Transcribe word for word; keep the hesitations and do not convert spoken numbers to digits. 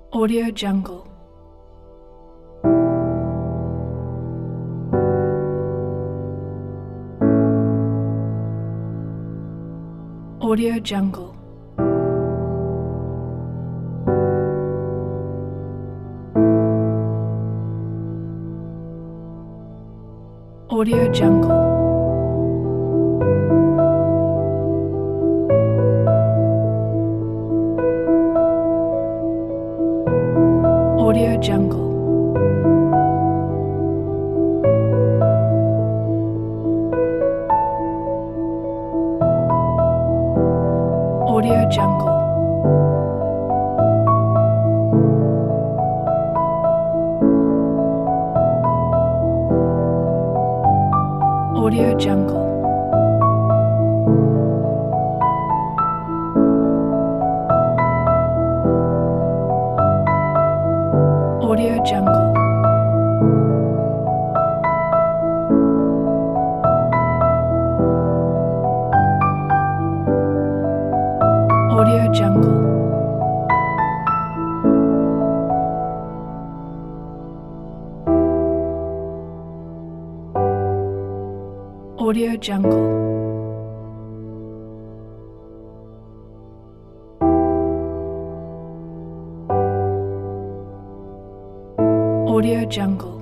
Audio Jungle. Audio Jungle. Audio Jungle. Audio Jungle. Audio Jungle. Audio Jungle. Audio Jungle. Audio Jungle. Audio Jungle. Audio Jungle.